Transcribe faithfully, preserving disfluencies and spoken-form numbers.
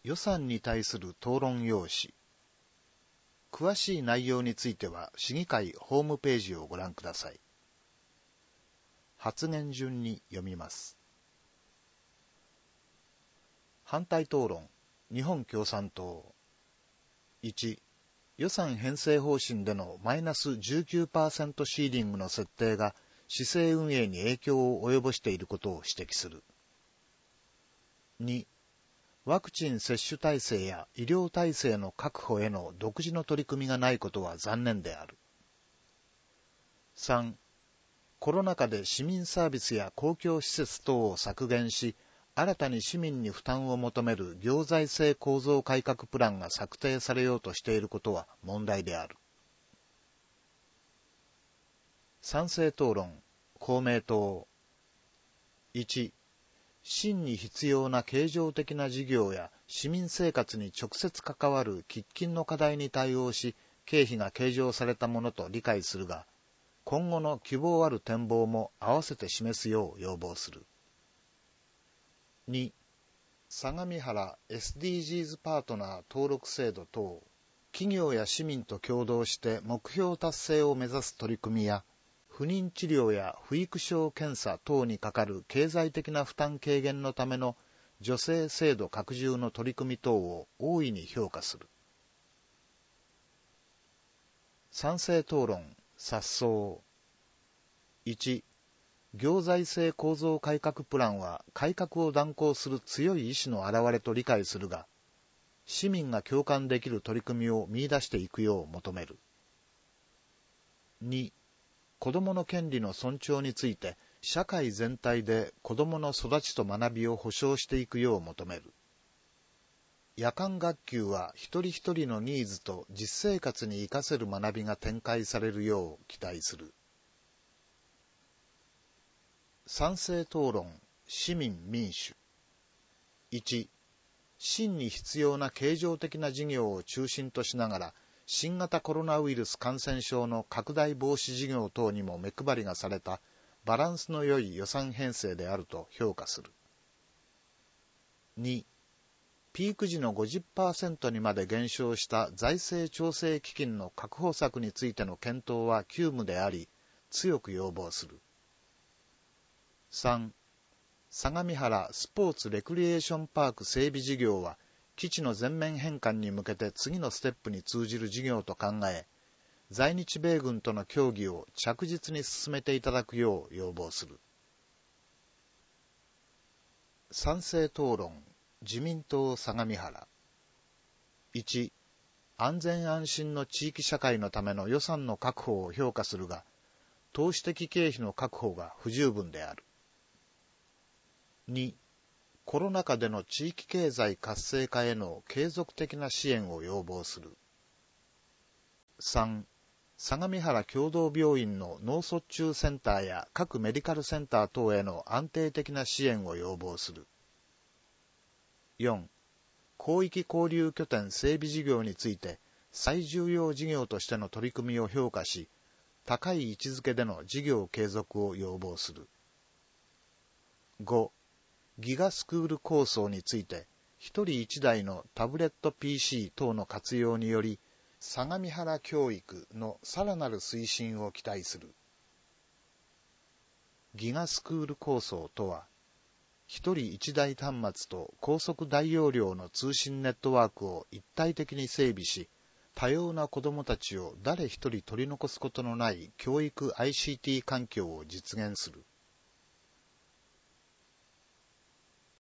予算に対する討論用紙。詳しい内容については市議会ホームページをご覧ください。発言順に読みます。反対討論。日本共産党。いち、予算編成方針でのマイナス じゅうきゅうパーセント シーリングの設定が市政運営に影響を及ぼしていることを指摘する。に、ワクチン接種体制や医療体制の確保への独自の取り組みがないことは残念である。さん、コロナ禍で市民サービスや公共施設等を削減し、新たに市民に負担を求める行財政構造改革プランが策定されようとしていることは問題である。賛成討論。公明党。いち、真に必要な経常的な事業や市民生活に直接関わる喫緊の課題に対応し、経費が計上されたものと理解するが、今後の希望ある展望も合わせて示すよう要望する。に、相模原 エスディージーズ パートナー登録制度等、企業や市民と共同して目標達成を目指す取り組みや、不妊治療や不育症検査等にかかる経済的な負担軽減のための助成制度拡充の取り組み等を大いに評価する。賛成討論。殺走。いち、行財政構造改革プランは改革を断行する強い意志の表れと理解するが、市民が共感できる取り組みを見出していくよう求める。に、子どもの権利の尊重について、社会全体で子どもの育ちと学びを保障していくよう求める。夜間学級は一人一人のニーズと実生活に活かせる学びが展開されるよう期待する。賛成討論。市民民主。いち、真に必要な経常的な事業を中心としながら、新型コロナウイルス感染症の拡大防止事業等にも目配りがされたバランスの良い予算編成であると評価する。に、ピーク時の ごじゅっパーセント にまで減少した財政調整基金の確保策についての検討は急務であり、強く要望する。さん、相模原スポーツレクリエーションパーク整備事業は、基地の全面返還に向けて次のステップに通じる事業と考え、在日米軍との協議を着実に進めていただくよう要望する。賛成討論。自民党相模原。いち、安全安心の地域社会のための予算の確保を評価するが、投資的経費の確保が不十分である。に、コロナ禍での地域経済活性化への継続的な支援を要望する。さん、相模原共同病院の脳卒中センターや各メディカルセンター等への安定的な支援を要望する。よん、広域交流拠点整備事業について最重要事業としての取り組みを評価し、高い位置づけでの事業継続を要望する。ご、ギガスクール構想について、一人一台のタブレット ピーシー 等の活用により、相模原教育のさらなる推進を期待する。ギガスクール構想とは、一人一台端末と高速大容量の通信ネットワークを一体的に整備し、多様な子どもたちを誰一人取り残すことのない教育 アイシーティー 環境を実現する。